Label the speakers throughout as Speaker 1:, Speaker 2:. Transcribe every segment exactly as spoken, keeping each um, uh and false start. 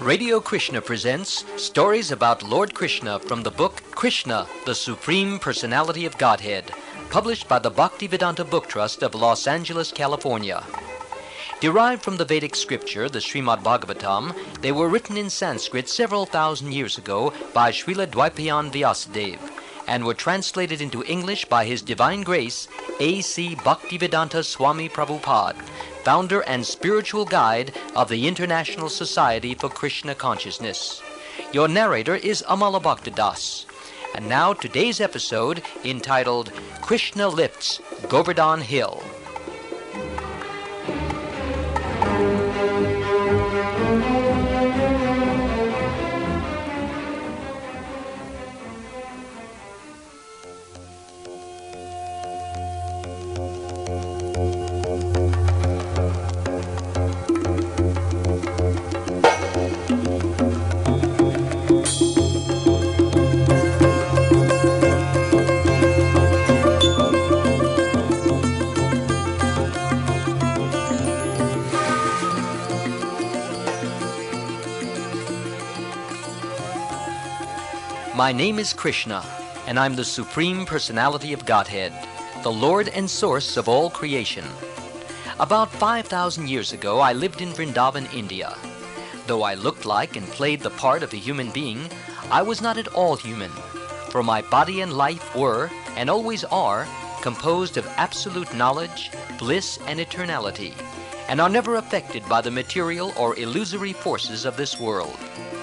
Speaker 1: Radio Krishna presents stories about Lord Krishna from the book Krishna, the Supreme Personality of Godhead, published by the Bhaktivedanta Book Trust of Los Angeles, California. Derived from the Vedic scripture, the Srimad Bhagavatam, they were written in Sanskrit several thousand years ago by Srila Dwaipayan Vyasadeva, and were translated into English by His Divine Grace, A C Bhaktivedanta Swami Prabhupada, founder and spiritual guide of the International Society for Krishna Consciousness. Your narrator is Amala Bhaktadas. And now today's episode, entitled Krishna Lifts Govardhan Hill. My name is Krishna, and I'm the Supreme Personality of Godhead, the Lord and Source of all creation. About five thousand years ago, I lived in Vrindavan, India. Though I looked like and played the part of a human being, I was not at all human, for my body and life were, and always are, composed of absolute knowledge, bliss, and eternality, and are never affected by the material or illusory forces of this world.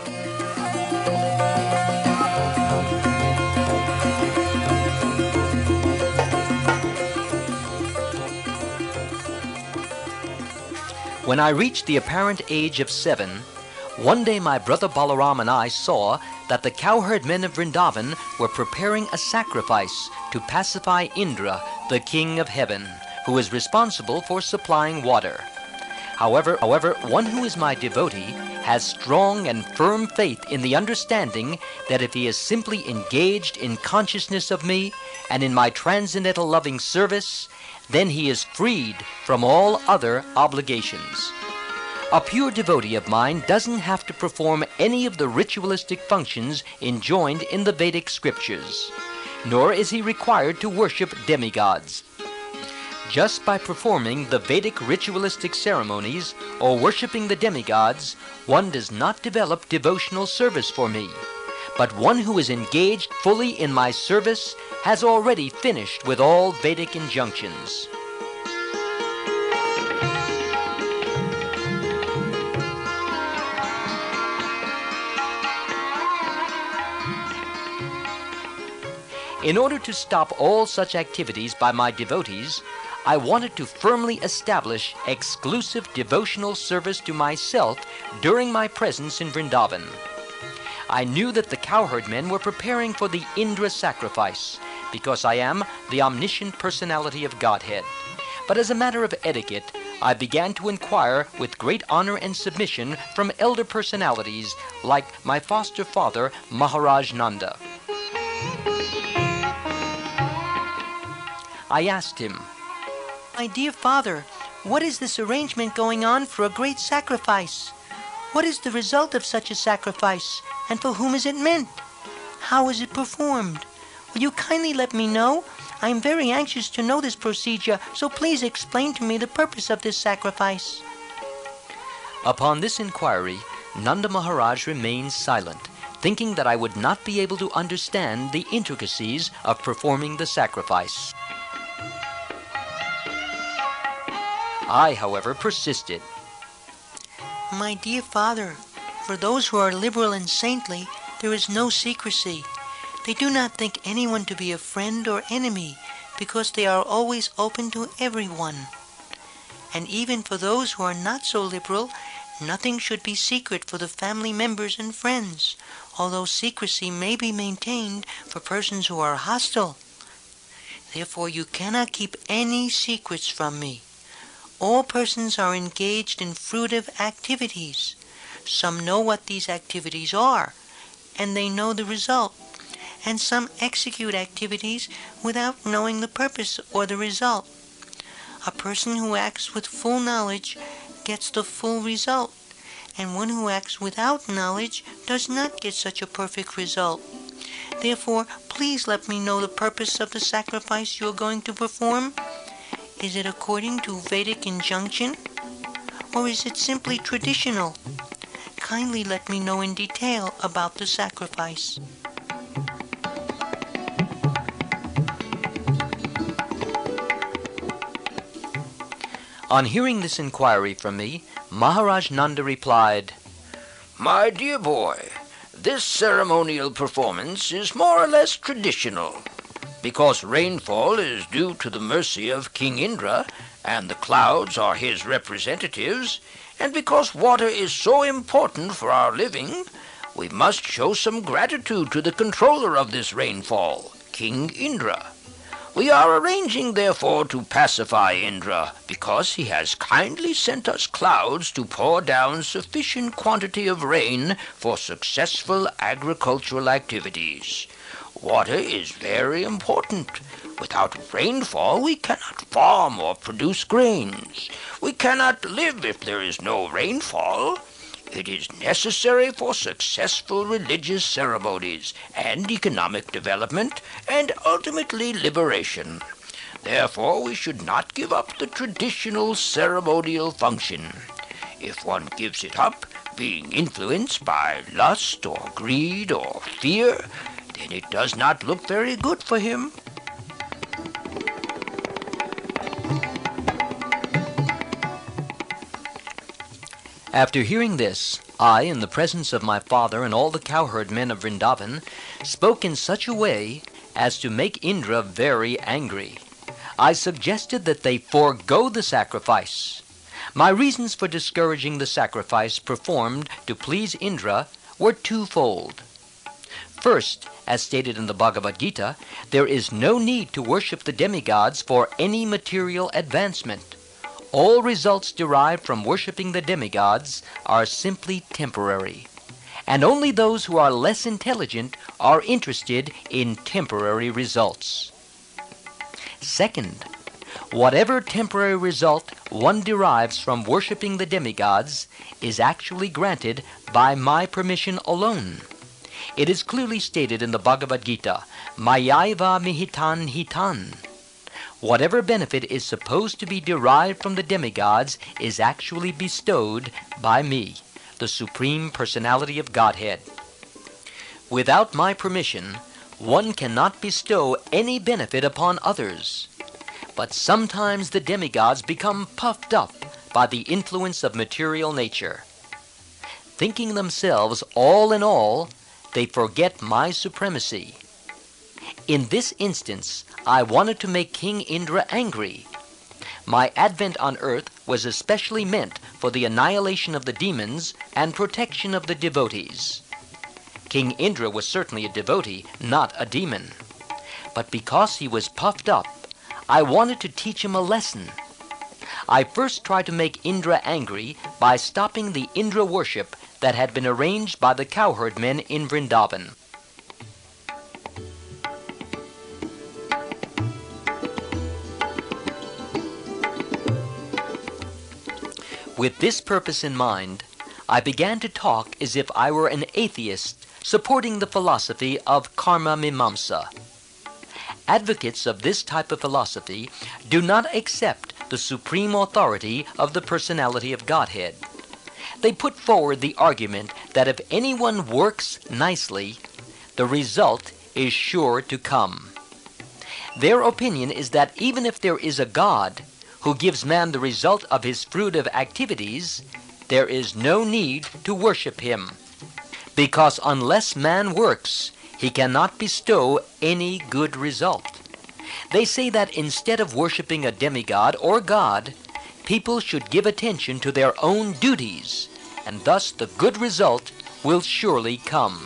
Speaker 1: When I reached the apparent age of seven, one day my brother Balaram and I saw that the cowherd men of Vrindavan were preparing a sacrifice to pacify Indra, the king of heaven, who is responsible for supplying water. However, however, one who is my devotee has strong and firm faith in the understanding that if he is simply engaged in consciousness of me and in my transcendental loving service, then he is freed from all other obligations. A pure devotee of mine doesn't have to perform any of the ritualistic functions enjoined in the Vedic scriptures, nor is he required to worship demigods. Just by performing the Vedic ritualistic ceremonies or worshiping the demigods, one does not develop devotional service for me, but one who is engaged fully in my service has already finished with all Vedic injunctions. In order to stop all such activities by my devotees, I wanted to firmly establish exclusive devotional service to myself during my presence in Vrindavan. I knew that the cowherd men were preparing for the Indra sacrifice, because I am the omniscient personality of Godhead. But as a matter of etiquette, I began to inquire with great honor and submission from elder personalities like my foster father, Maharaj Nanda. I asked him,
Speaker 2: "My dear father, what is this arrangement going on for a great sacrifice? What is the result of such a sacrifice, and for whom is it meant? How is it performed? Will you kindly let me know? I am very anxious to know this procedure, so please explain to me the purpose of this sacrifice."
Speaker 1: Upon this inquiry, Nanda Maharaj remained silent, thinking that I would not be able to understand the intricacies of performing the sacrifice. I, however, persisted.
Speaker 2: "My dear father, for those who are liberal and saintly, there is no secrecy. They do not think anyone to be a friend or enemy, because they are always open to everyone. And even for those who are not so liberal, nothing should be secret for the family members and friends, although secrecy may be maintained for persons who are hostile. Therefore you cannot keep any secrets from me. All persons are engaged in fruitive activities. Some know what these activities are, and they know the result, and some execute activities without knowing the purpose or the result. A person who acts with full knowledge gets the full result, and one who acts without knowledge does not get such a perfect result. Therefore, please let me know the purpose of the sacrifice you are going to perform. Is it according to Vedic injunction, or is it simply traditional? Kindly let me know in detail about the sacrifice.
Speaker 1: On hearing this inquiry from me, Maharaj Nanda replied,
Speaker 3: My dear boy, this ceremonial performance is more or less traditional. Because rainfall is due to the mercy of King Indra, and the clouds are his representatives, and because water is so important for our living, we must show some gratitude to the controller of this rainfall, King Indra. We are arranging, therefore, to pacify Indra, because he has kindly sent us clouds to pour down sufficient quantity of rain for successful agricultural activities. Water is very important. Without rainfall, we cannot farm or produce grains. We cannot live if there is no rainfall. It is necessary for successful religious ceremonies and economic development and ultimately liberation. Therefore, we should not give up the traditional ceremonial function. If one gives it up, being influenced by lust or greed or fear, then it does not look very good for him.
Speaker 1: After hearing this, I, in the presence of my father and all the cowherd men of Vrindavan, spoke in such a way as to make Indra very angry. I suggested that they forego the sacrifice. My reasons for discouraging the sacrifice performed to please Indra were twofold. First, as stated in the Bhagavad Gita, there is no need to worship the demigods for any material advancement. All results derived from worshipping the demigods are simply temporary, and only those who are less intelligent are interested in temporary results. Second, whatever temporary result one derives from worshipping the demigods is actually granted by my permission alone. It is clearly stated in the Bhagavad Gita, Mayaiva mihitan hitan. Whatever benefit is supposed to be derived from the demigods is actually bestowed by me, the Supreme Personality of Godhead. Without my permission, one cannot bestow any benefit upon others. But sometimes the demigods become puffed up by the influence of material nature. Thinking themselves all in all, they forget my supremacy. In this instance, I wanted to make King Indra angry. My advent on earth was especially meant for the annihilation of the demons and protection of the devotees. King Indra was certainly a devotee, not a demon. But because he was puffed up, I wanted to teach him a lesson. I first tried to make Indra angry by stopping the Indra worship that had been arranged by the cowherd men in Vrindavan. With this purpose in mind, I began to talk as if I were an atheist supporting the philosophy of karma mimamsa. Advocates of this type of philosophy do not accept the supreme authority of the personality of Godhead. They put forward the argument that if anyone works nicely, the result is sure to come. Their opinion is that even if there is a God who gives man the result of his fruitive activities, there is no need to worship him, because unless man works, he cannot bestow any good result. They say that instead of worshipping a demigod or God, people should give attention to their own duties, and thus the good result will surely come.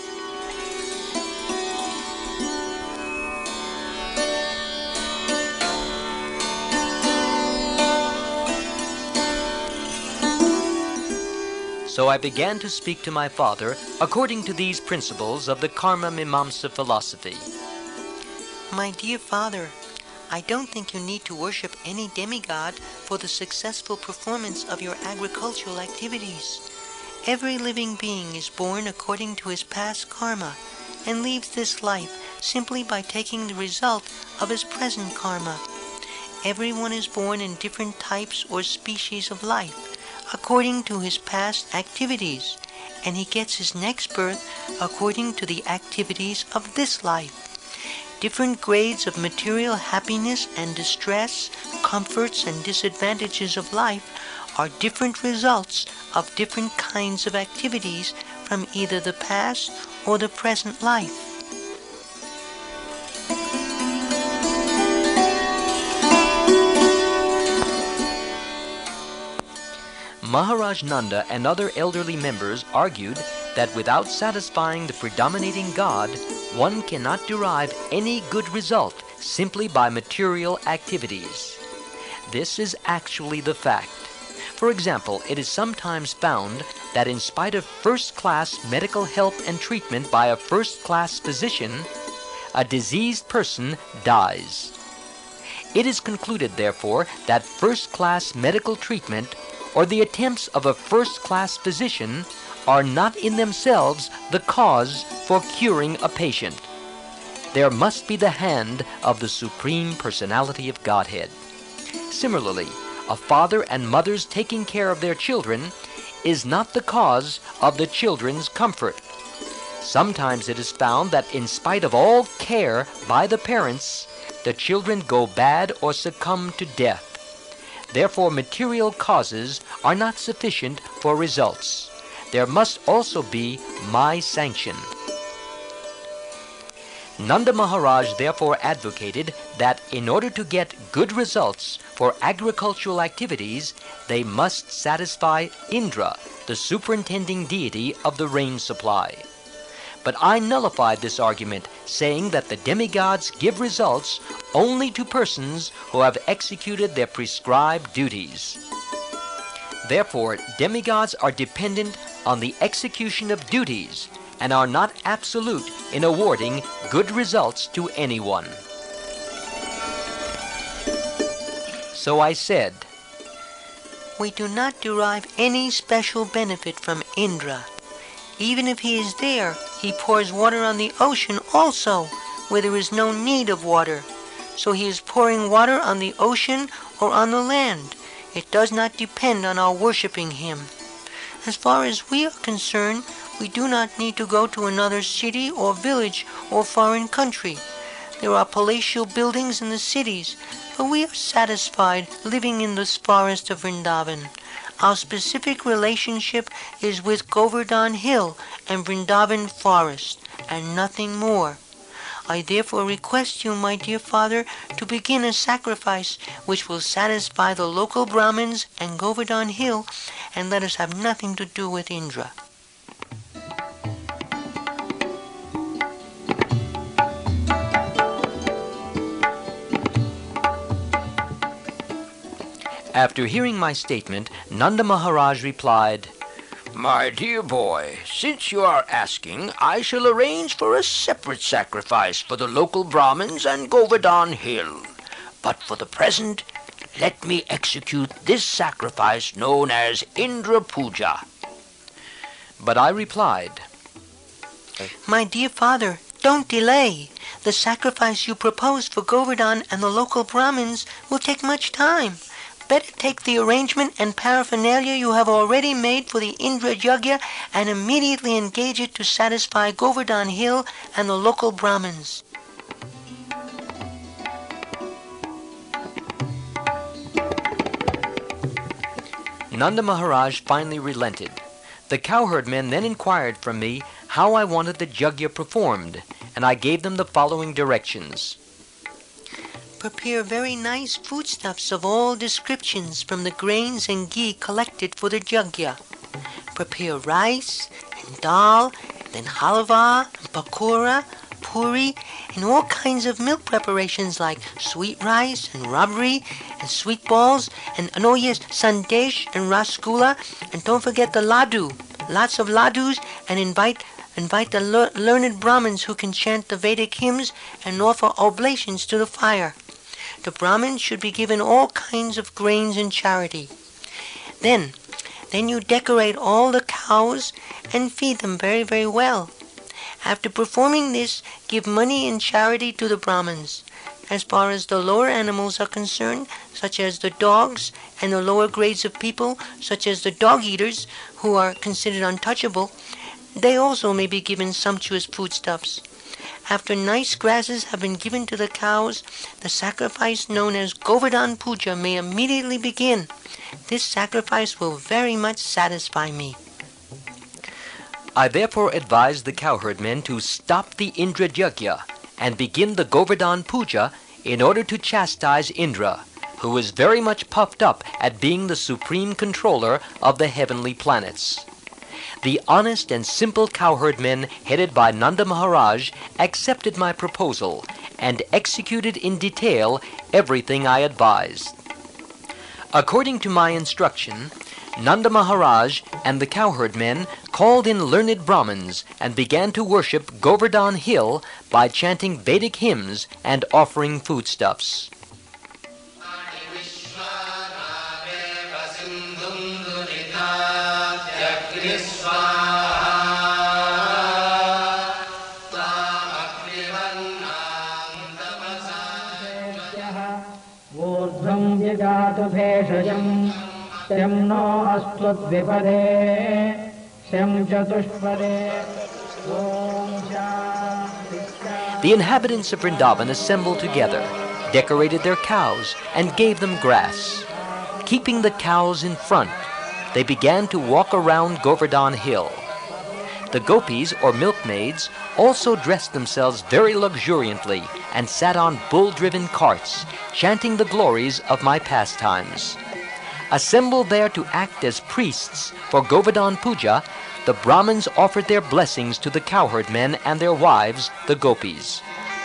Speaker 1: So I began to speak to my father according to these principles of the Karma Mimamsa philosophy.
Speaker 2: My dear father, I don't think you need to worship any demigod for the successful performance of your agricultural activities. Every living being is born according to his past karma and leaves this life simply by taking the result of his present karma. Everyone is born in different types or species of life according to his past activities, and he gets his next birth according to the activities of this life. Different grades of material happiness and distress, comforts and disadvantages of life are different results of different kinds of activities from either the past or the present life.
Speaker 1: Maharaj Nanda and other elderly members argued that without satisfying the predominating God, one cannot derive any good result simply by material activities. This is actually the fact. For example, it is sometimes found that in spite of first-class medical help and treatment by a first-class physician, a diseased person dies. It is concluded, therefore, that first-class medical treatment or the attempts of a first-class physician are not in themselves the cause for curing a patient. There must be the hand of the Supreme Personality of Godhead. Similarly, a father and mother's taking care of their children is not the cause of the children's comfort. Sometimes it is found that in spite of all care by the parents, the children go bad or succumb to death. Therefore, material causes are not sufficient for results. There must also be my sanction. Nanda Maharaj therefore advocated that in order to get good results for agricultural activities, they must satisfy Indra, the superintending deity of the rain supply. But I nullified this argument, saying that the demigods give results only to persons who have executed their prescribed duties. Therefore, demigods are dependent on the execution of duties and are not absolute in awarding good results to anyone. So I said,
Speaker 2: We do not derive any special benefit from Indra. Even if he is there, he pours water on the ocean also, where there is no need of water. So he is pouring water on the ocean or on the land. It does not depend on our worshipping him. As far as we are concerned, we do not need to go to another city or village or foreign country. There are palatial buildings in the cities, but we are satisfied living in this forest of Vrindavan. Our specific relationship is with Govardhan Hill and Vrindavan Forest, and nothing more. I therefore request you, my dear father, to begin a sacrifice which will satisfy the local Brahmins and Govardhan Hill, and let us have nothing to do with Indra.
Speaker 1: After hearing my statement, Nanda Maharaj replied,
Speaker 3: My dear boy, since you are asking, I shall arrange for a separate sacrifice for the local Brahmins and Govardhan Hill. But for the present, let me execute this sacrifice known as Indra Puja.
Speaker 1: But I replied,
Speaker 2: My dear father, don't delay. The sacrifice you propose for Govardhan and the local Brahmins will take much time. Better take the arrangement and paraphernalia you have already made for the Indra Yagya and immediately engage it to satisfy Govardhan Hill and the local Brahmins.
Speaker 1: Nanda Maharaj finally relented. The cowherd men then inquired from me how I wanted the Yagya performed, and I gave them the following directions.
Speaker 2: Prepare very nice foodstuffs of all descriptions from the grains and ghee collected for the Yagya. Prepare rice and dal, then halva, and pakora, puri, and all kinds of milk preparations like sweet rice and rabri and sweet balls, and, and oh yes, sandesh and rasgulla, and don't forget the laddu, lots of laddus, and invite invite the le- learned Brahmins who can chant the Vedic hymns and offer oblations to the fire. The Brahmins should be given all kinds of grains in charity. Then, Then you decorate all the cows and feed them very, very well. After performing this, give money in charity to the Brahmins. As far as the lower animals are concerned, such as the dogs, and the lower grades of people, such as the dog-eaters, who are considered untouchable, they also may be given sumptuous foodstuffs. After nice grasses have been given to the cows, the sacrifice known as Govardhan Puja may immediately begin. This sacrifice will very much satisfy me.
Speaker 1: I therefore advised the cowherd men to stop the Indra Yajna and begin the Govardhan Puja in order to chastise Indra, who was very much puffed up at being the supreme controller of the heavenly planets. The honest and simple cowherd men headed by Nanda Maharaj accepted my proposal and executed in detail everything I advised. According to my instruction, Nanda Maharaj and the cowherd men called in learned Brahmins and began to worship Govardhan Hill by chanting Vedic hymns and offering foodstuffs. The inhabitants of Vrindavan assembled together, decorated their cows, and gave them grass. Keeping the cows in front, they began to walk around Govardhan Hill. The gopis, or milkmaids, also dressed themselves very luxuriantly and sat on bull-driven carts, chanting the glories of my pastimes. Assembled there to act as priests for Govardhan Puja, the Brahmins offered their blessings to the cowherd men and their wives, the gopis.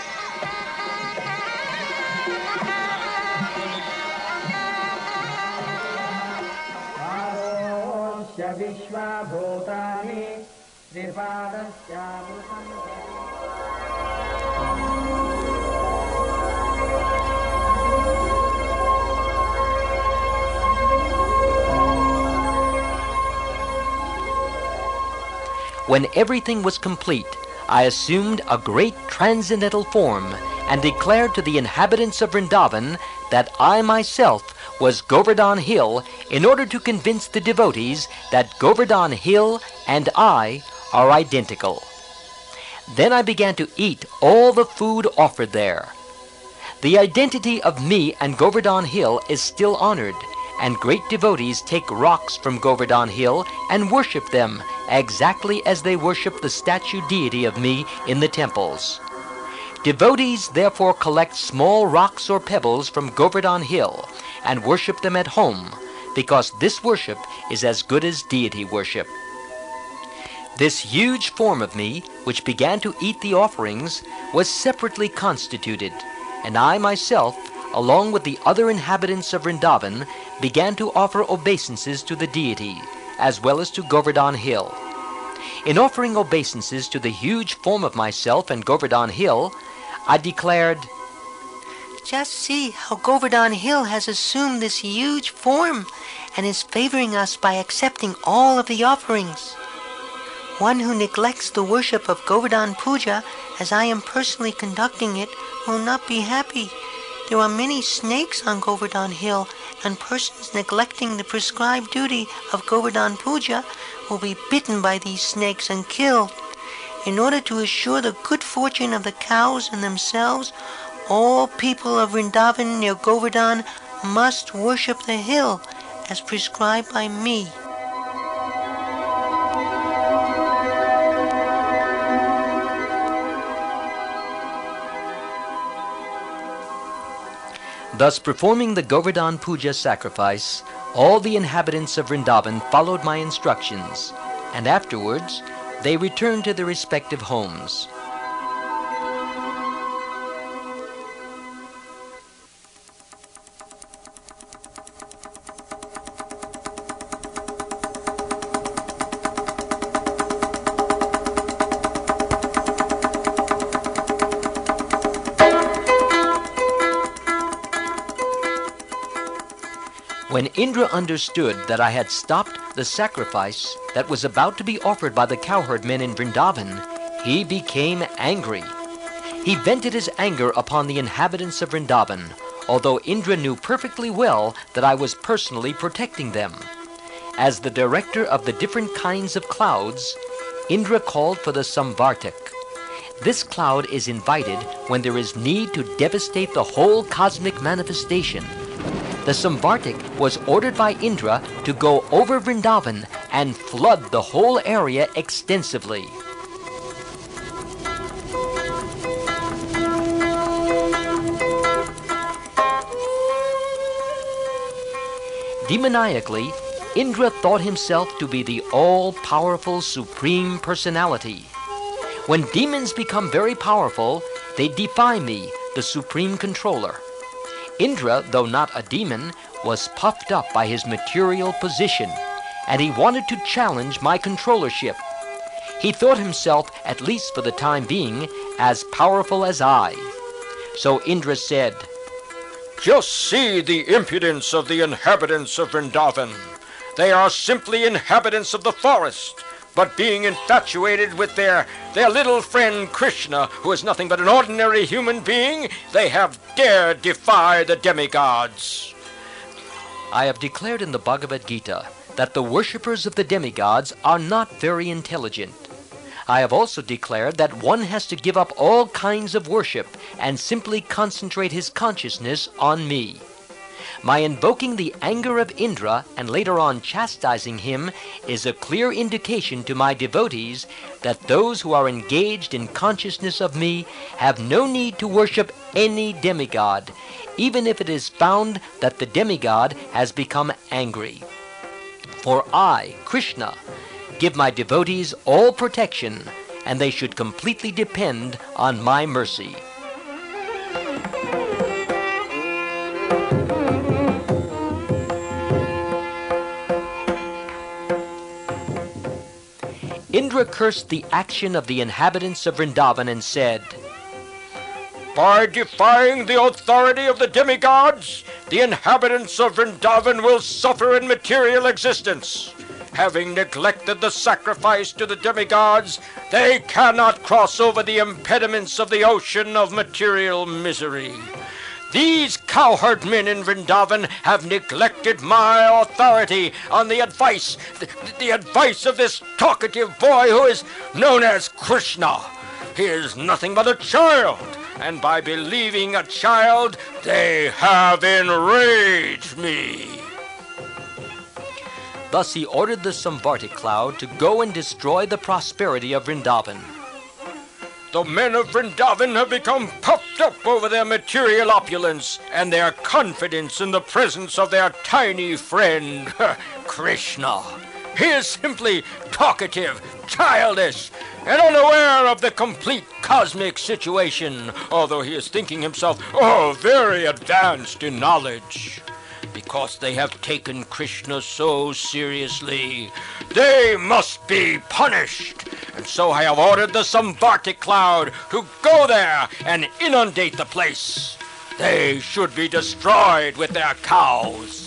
Speaker 1: When everything was complete, I assumed a great transcendental form and declared to the inhabitants of Vrindavan that I myself was Govardhan Hill in order to convince the devotees that Govardhan Hill and I are identical. Then I began to eat all the food offered there. The identity of me and Govardhan Hill is still honored, and great devotees take rocks from Govardhan Hill and worship them exactly as they worship the statue deity of me in the temples. Devotees therefore collect small rocks or pebbles from Govardhan Hill and worship them at home, because this worship is as good as deity worship. This huge form of me, which began to eat the offerings, was separately constituted, and I myself, along with the other inhabitants of Vrindavan, began to offer obeisances to the deity, as well as to Govardhan Hill. In offering obeisances to the huge form of myself and Govardhan Hill, I declared,
Speaker 2: Just see how Govardhan Hill has assumed this huge form and is favoring us by accepting all of the offerings. One who neglects the worship of Govardhan Puja, as I am personally conducting it, will not be happy. There are many snakes on Govardhan Hill, and persons neglecting the prescribed duty of Govardhan Puja will be bitten by these snakes and killed. In order to assure the good fortune of the cows and themselves, all people of Vrindavan near Govardhan must worship the hill as prescribed by me.
Speaker 1: Thus, performing the Govardhan Puja sacrifice, all the inhabitants of Vrindavan followed my instructions, and afterwards they returned to their respective homes. When Indra understood that I had stopped the sacrifice that was about to be offered by the cowherd men in Vrindavan, he became angry. He vented his anger upon the inhabitants of Vrindavan, although Indra knew perfectly well that I was personally protecting them. As the director of the different kinds of clouds, Indra called for the Samvartak. This cloud is invited when there is need to devastate the whole cosmic manifestation. The Samvartak was ordered by Indra to go over Vrindavan and flood the whole area extensively. Demoniacally, Indra thought himself to be the all-powerful Supreme Personality. When demons become very powerful, they defy me, the Supreme Controller. Indra, though not a demon, was puffed up by his material position, and he wanted to challenge my controllership. He thought himself, at least for the time being, as powerful as I. So Indra said,
Speaker 4: "Just see the impudence of the inhabitants of Vrindavan. They are simply inhabitants of the forest, but being infatuated with their, their little friend Krishna, who is nothing but an ordinary human being, they have dared defy the demigods."
Speaker 1: I have declared in the Bhagavad Gita that the worshippers of the demigods are not very intelligent. I have also declared that one has to give up all kinds of worship and simply concentrate his consciousness on me. My invoking the anger of Indra and later on chastising him is a clear indication to my devotees that those who are engaged in consciousness of me have no need to worship any demigod, even if it is found that the demigod has become angry. For I, Krishna, give my devotees all protection, and they should completely depend on my mercy. Indra cursed the action of the inhabitants of Vrindavan and said,
Speaker 4: "By defying the authority of the demigods, the inhabitants of Vrindavan will suffer in material existence. Having neglected the sacrifice to the demigods, they cannot cross over the impediments of the ocean of material misery. These cowherd men in Vrindavan have neglected my authority on the advice, the, the advice of this talkative boy who is known as Krishna. He is nothing but a child, and by believing a child, they have enraged me."
Speaker 1: Thus he ordered the Samvartak cloud to go and destroy the prosperity of Vrindavan.
Speaker 4: The men of Vrindavan have become puffed up over their material opulence and their confidence in the presence of their tiny friend, Krishna. He is simply talkative, childish, and unaware of the complete cosmic situation, although he is thinking himself, oh, very advanced in knowledge. Because they have taken Krishna so seriously, they must be punished. And so I have ordered the Samvartak cloud to go there and inundate the place. They should be destroyed with their cows.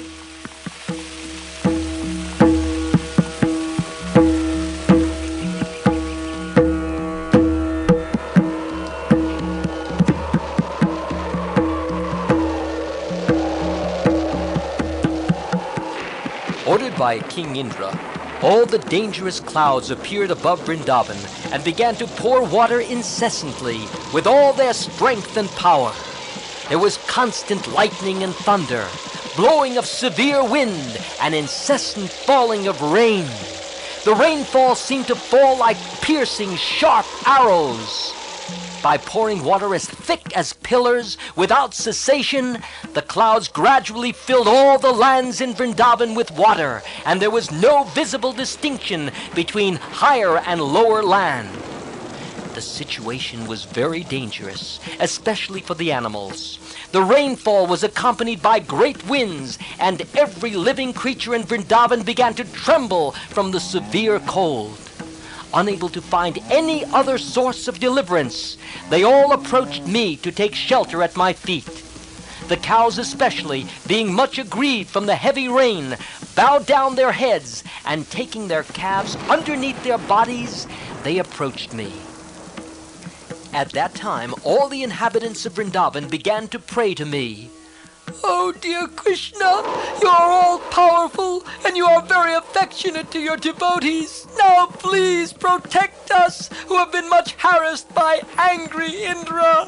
Speaker 1: Ordered by King Indra, all the dangerous clouds appeared above Vrindavan and began to pour water incessantly with all their strength and power. There was constant lightning and thunder, blowing of severe wind, and incessant falling of rain. The rainfall seemed to fall like piercing, sharp arrows. By pouring water as thick as pillars without cessation, the clouds gradually filled all the lands in Vrindavan with water, and there was no visible distinction between higher and lower land. The situation was very dangerous, especially for the animals. The rainfall was accompanied by great winds, and every living creature in Vrindavan began to tremble from the severe cold. Unable to find any other source of deliverance, they all approached me to take shelter at my feet. The cows especially, being much aggrieved from the heavy rain, bowed down their heads, and taking their calves underneath their bodies, they approached me. At that time, all the inhabitants of Vrindavan began to pray to me. "Oh, dear Krishna, you are all-powerful, and you are very affectionate to your devotees. Now please protect us, who have been much harassed by angry Indra."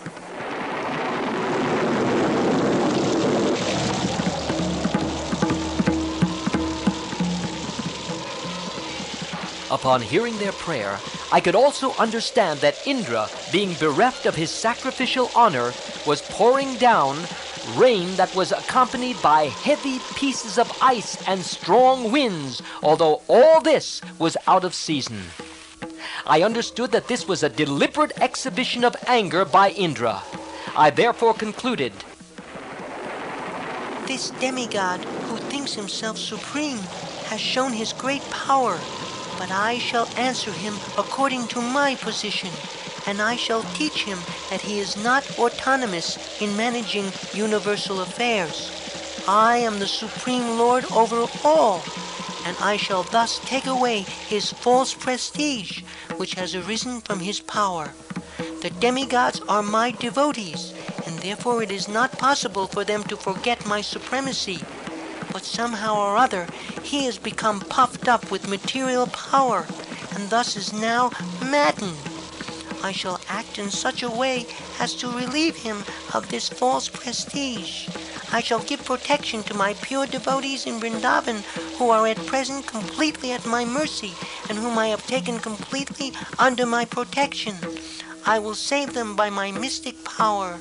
Speaker 1: Upon hearing their prayer, I could also understand that Indra, being bereft of his sacrificial honor, was pouring down rain that was accompanied by heavy pieces of ice and strong winds, although all this was out of season. I understood that this was a deliberate exhibition of anger by Indra. I therefore concluded,
Speaker 2: This demigod, who thinks himself supreme, has shown his great power, but I shall answer him according to my position, and I shall teach him that he is not autonomous in managing universal affairs. I am the Supreme Lord over all, and I shall thus take away his false prestige, which has arisen from his power. The demigods are my devotees, and therefore it is not possible for them to forget my supremacy. But somehow or other, he has become puffed up with material power, and thus is now maddened. I shall act in such a way as to relieve him of this false prestige. I shall give protection to my pure devotees in Vrindavan, who are at present completely at my mercy, and whom I have taken completely under my protection. I will save them by my mystic power.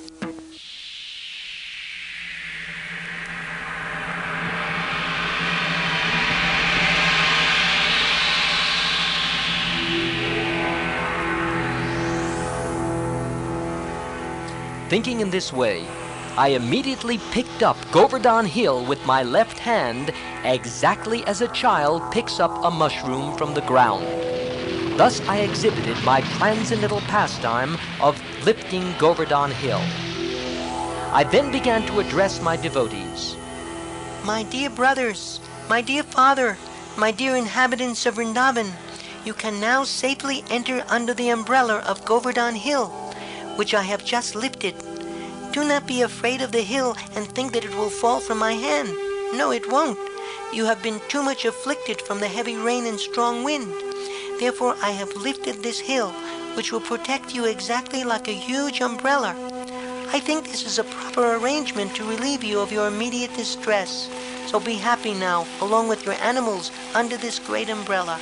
Speaker 1: Thinking in this way, I immediately picked up Govardhan Hill with my left hand, exactly as a child picks up a mushroom from the ground. Thus I exhibited my transcendental pastime of lifting Govardhan Hill. I then began to address my devotees.
Speaker 2: My dear brothers, my dear father, my dear inhabitants of Vrindavan, you can now safely enter under the umbrella of Govardhan Hill, which I have just lifted. Do not be afraid of the hill and think that it will fall from my hand. No, it won't. You have been too much afflicted from the heavy rain and strong wind. Therefore I have lifted this hill, which will protect you exactly like a huge umbrella. I think this is a proper arrangement to relieve you of your immediate distress. So be happy now, along with your animals, under this great umbrella.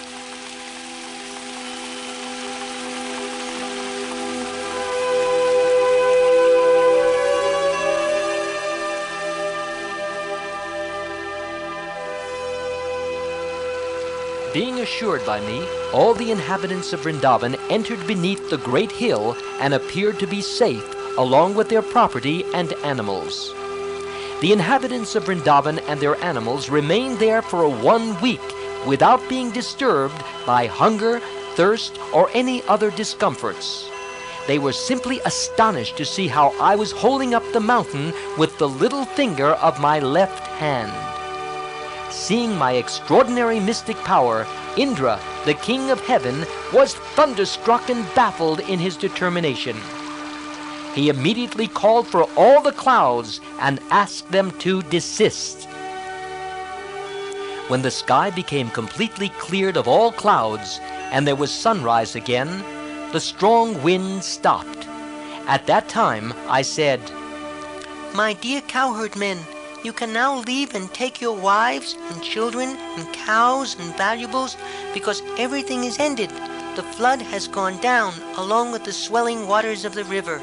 Speaker 1: Being assured by me, all the inhabitants of Vrindavan entered beneath the great hill and appeared to be safe, along with their property and animals. The inhabitants of Vrindavan and their animals remained there for one week without being disturbed by hunger, thirst, or any other discomforts. They were simply astonished to see how I was holding up the mountain with the little finger of my left hand. Seeing my extraordinary mystic power, Indra, the king of heaven, was thunderstruck and baffled in his determination. He immediately called for all the clouds and asked them to desist. When the sky became completely cleared of all clouds and there was sunrise again, the strong wind stopped. At that time, I said,
Speaker 2: My dear cowherd men, you can now leave and take your wives and children and cows and valuables, because everything is ended. The flood has gone down, along with the swelling waters of the river.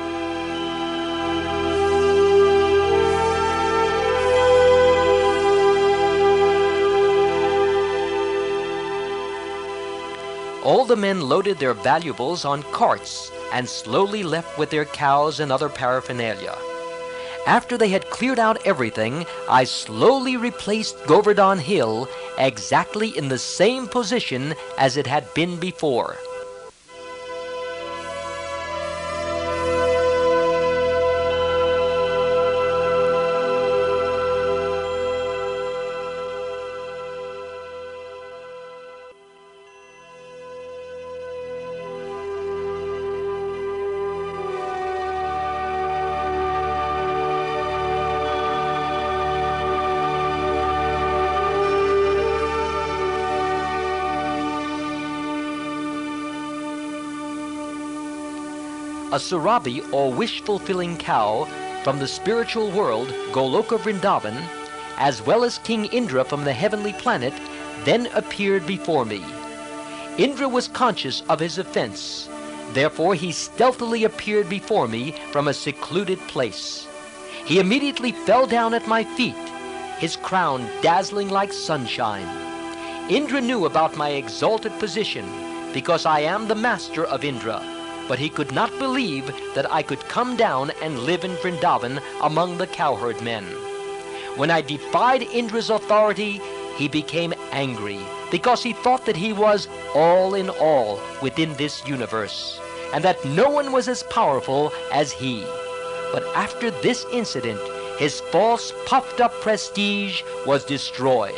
Speaker 1: All the men loaded their valuables on carts and slowly left with their cows and other paraphernalia. After they had cleared out everything, I slowly replaced Govardhan Hill exactly in the same position as it had been before. a Surabi or wish-fulfilling cow from the spiritual world, Goloka Vrindavan, as well as King Indra from the heavenly planet, then appeared before me. Indra was conscious of his offense. Therefore he stealthily appeared before me from a secluded place. He immediately fell down at my feet, his crown dazzling like sunshine. Indra knew about my exalted position, because I am the master of Indra, but he could not believe that I could come down and live in Vrindavan among the cowherd men. When I defied Indra's authority, he became angry, because he thought that he was all in all within this universe, and that no one was as powerful as he. But after this incident, his false, puffed-up prestige was destroyed.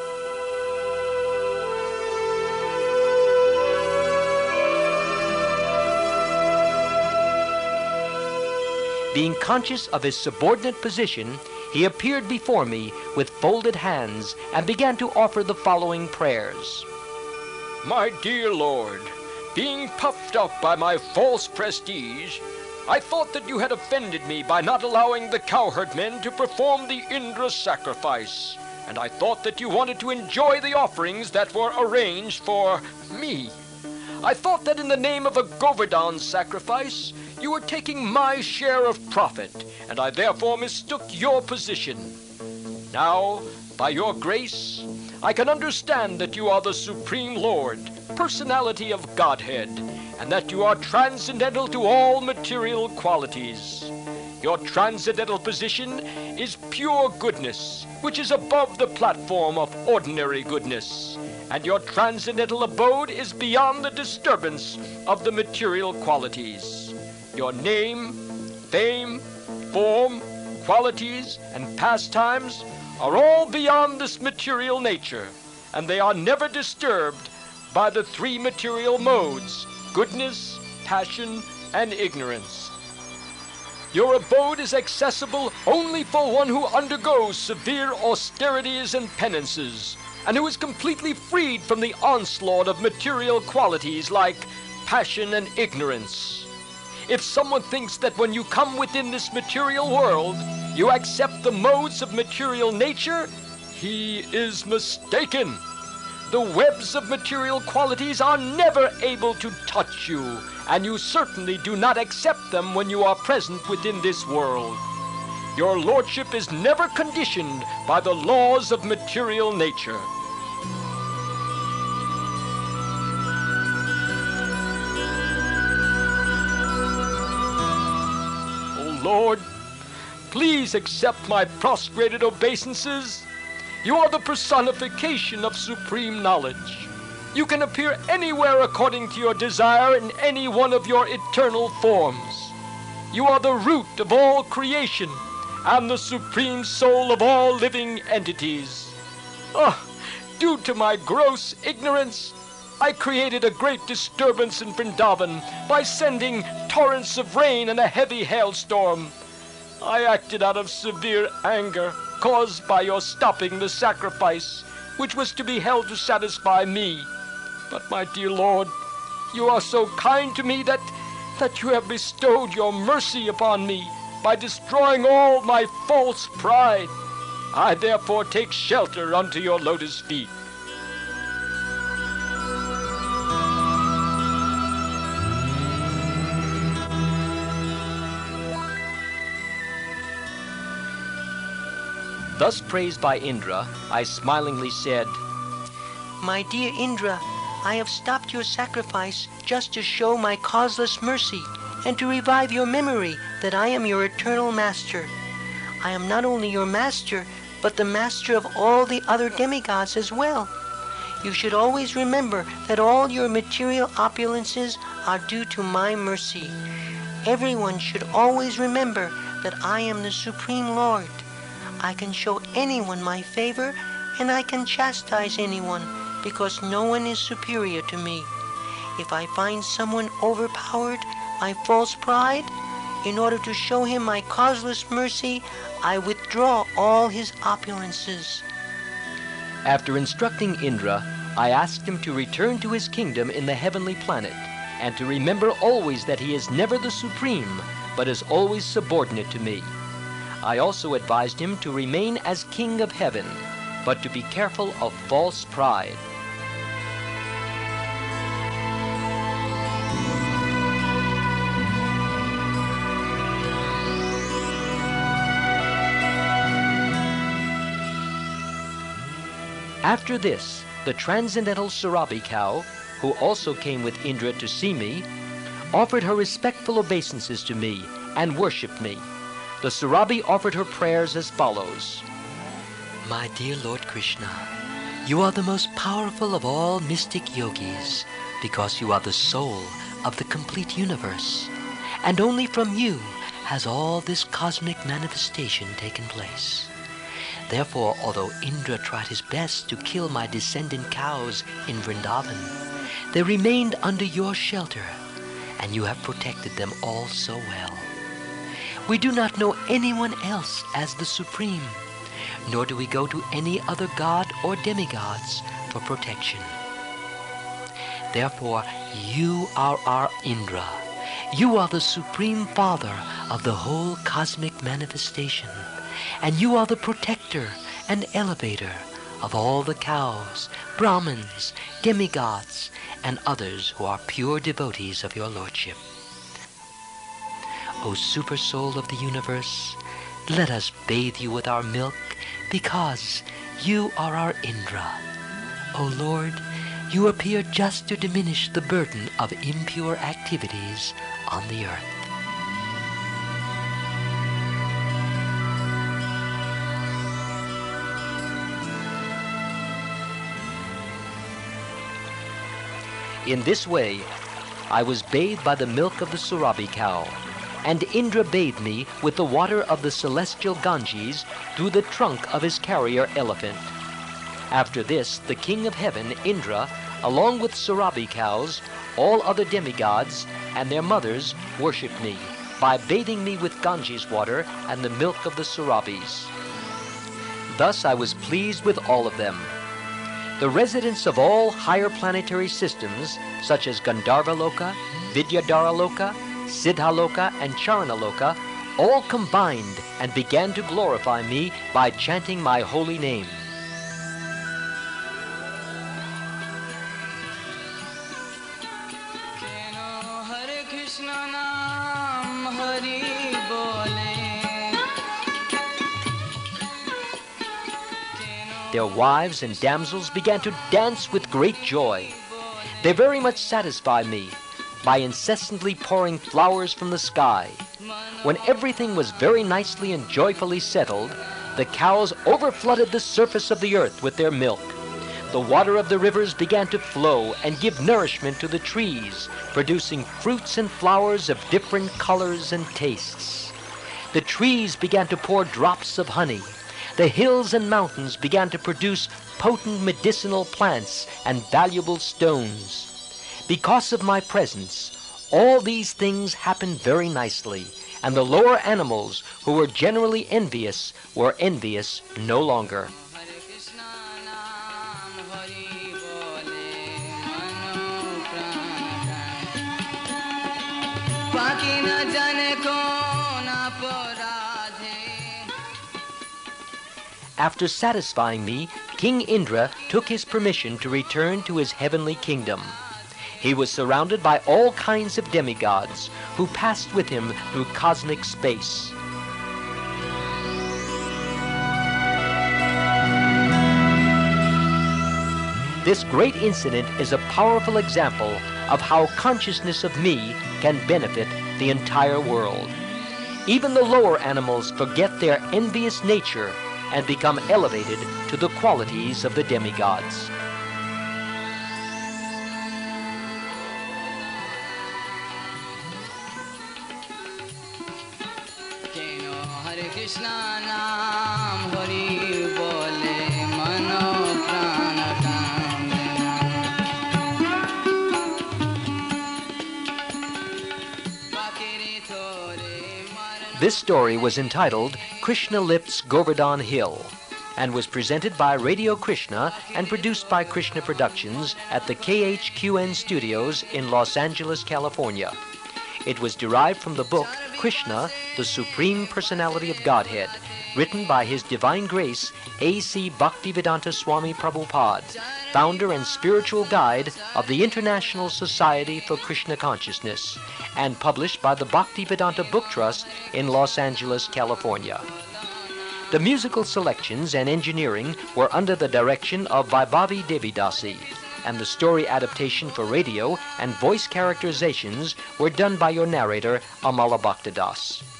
Speaker 1: Being conscious of his subordinate position, he appeared before me with folded hands and began to offer the following prayers.
Speaker 4: My dear Lord, being puffed up by my false prestige, I thought that you had offended me by not allowing the cowherd men to perform the Indra sacrifice, and I thought that you wanted to enjoy the offerings that were arranged for me. I thought that in the name of a Govardhan sacrifice, you were taking my share of profit, and I therefore mistook your position. Now, by your grace, I can understand that you are the Supreme Lord, personality of Godhead, and that you are transcendental to all material qualities. Your transcendental position is pure goodness, which is above the platform of ordinary goodness, and your transcendental abode is beyond the disturbance of the material qualities. Your name, fame, form, qualities, and pastimes are all beyond this material nature, and they are never disturbed by the three material modes, goodness, passion, and ignorance. Your abode is accessible only for one who undergoes severe austerities and penances, and who is completely freed from the onslaught of material qualities like passion and ignorance. If someone thinks that when you come within this material world, you accept the modes of material nature, he is mistaken. The webs of material qualities are never able to touch you, and you certainly do not accept them when you are present within this world. Your lordship is never conditioned by the laws of material nature. O Lord, please accept my prostrated obeisances. You are the personification of supreme knowledge. You can appear anywhere according to your desire in any one of your eternal forms. You are the root of all creation and the supreme soul of all living entities. Ah, due to my gross ignorance, I created a great disturbance in Vrindavan by sending torrents of rain and a heavy hailstorm. I acted out of severe anger caused by your stopping the sacrifice, which was to be held to satisfy me. But my dear Lord, you are so kind to me that, that you have bestowed your mercy upon me by destroying all my false pride. I therefore take shelter unto your lotus feet.
Speaker 1: Thus praised by Indra, I smilingly said,
Speaker 2: My dear Indra, I have stopped your sacrifice just to show my causeless mercy and to revive your memory that I am your eternal master. I am not only your master, but the master of all the other demigods as well. You should always remember that all your material opulences are due to my mercy. Everyone should always remember that I am the Supreme Lord. I can show anyone my favor, and I can chastise anyone, because no one is superior to me. If I find someone overpowered by false pride, in order to show him my causeless mercy, I withdraw all his opulences.
Speaker 1: After instructing Indra, I asked him to return to his kingdom in the heavenly planet, and to remember always that he is never the supreme, but is always subordinate to me. I also advised him to remain as king of heaven, but to be careful of false pride. After this, the transcendental Surabi cow, who also came with Indra to see me, offered her respectful obeisances to me and worshipped me. The Surabi offered her prayers as follows.
Speaker 2: My dear Lord Krishna, you are the most powerful of all mystic yogis because you are the soul of the complete universe, and only from you has all this cosmic manifestation taken place. Therefore, although Indra tried his best to kill my descendant cows in Vrindavan, they remained under your shelter, and you have protected them all so well. We do not know anyone else as the Supreme, nor do we go to any other god or demigods for protection. Therefore, you are our Indra. You are the Supreme Father of the whole cosmic manifestation, and you are the protector and elevator of all the cows, Brahmins, demigods, and others who are pure devotees of your lordship. O super soul of the universe, let us bathe you with our milk because you are our Indra. O Lord, you appear just to diminish the burden of impure activities on the earth.
Speaker 1: In this way, I was bathed by the milk of the Surabi cow, and Indra bathed me with the water of the celestial Ganges through the trunk of his carrier elephant. After this, the king of heaven, Indra, along with Surabi cows, all other demigods, and their mothers, worshipped me by bathing me with Ganges water and the milk of the Surabis. Thus I was pleased with all of them. The residents of all higher planetary systems, such as Gandharvaloka, Vidyadharaloka, Siddhaloka, and Charanaloka, all combined and began to glorify me by chanting my holy name. Their wives and damsels began to dance with great joy. They very much satisfied me by incessantly pouring flowers from the sky. When everything was very nicely and joyfully settled, the cows overflooded the surface of the earth with their milk. The water of the rivers began to flow and give nourishment to the trees, producing fruits and flowers of different colors and tastes. The trees began to pour drops of honey. The hills and mountains began to produce potent medicinal plants and valuable stones. Because of my presence, all these things happened very nicely, and the lower animals, who were generally envious, were envious no longer. After satisfying me, King Indra took his permission to return to his heavenly kingdom. He was surrounded by all kinds of demigods who passed with him through cosmic space. This great incident is a powerful example of how consciousness of me can benefit the entire world. Even the lower animals forget their envious nature and become elevated to the qualities of the demigods. This story was entitled Krishna Lifts Govardhan Hill. and was presented by Radio Krishna and produced by Krishna Productions at the K H Q N studios in Los Angeles, California. It was derived from the book Krishna, the Supreme Personality of Godhead, written by His Divine Grace A C Bhaktivedanta Swami Prabhupada, founder and spiritual guide of the International Society for Krishna Consciousness, and published by the Bhaktivedanta Book Trust in Los Angeles, California. The musical selections and engineering were under the direction of Vaibhavi Devidasi, and the story adaptation for radio and voice characterizations were done by your narrator, Amala Bhaktadas.